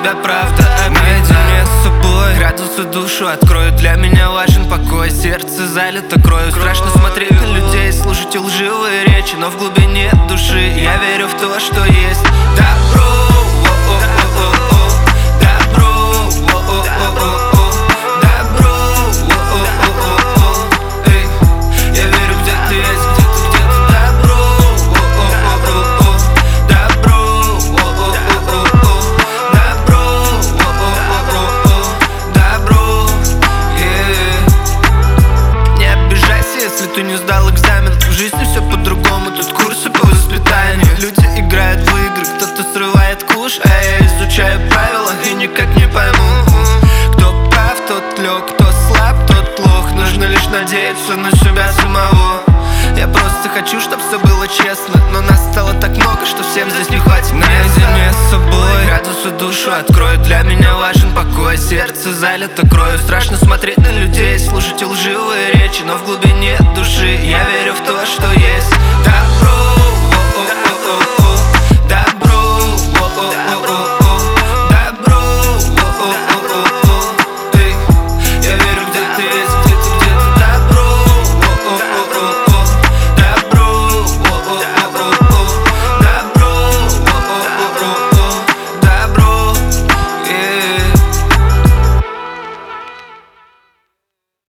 тебя правда наедине с собой. Градус и душу открою, для меня важен покой. Сердце залито кровью, страшно смотреть на людей, слушать лживые речи, но в глубине души я верю в то, что есть добро. Ты не сдал экзамен, в жизни все по-другому, тут курсы по воспитанию. Люди играют в игры, кто-то срывает куш, а я изучаю правила и никак не пойму, кто прав, тот лег, кто слаб, тот лох. Нужно лишь надеяться на себя самого. Я просто хочу, чтоб все было честно, но нас стало так много, что всем здесь не хватит места. Наедине с собой, градус и душу открою, для меня важен покой. Сердце залито кровью, страшно смотреть на людей, слушать лживые речи, но в глубине души я верю в то, что есть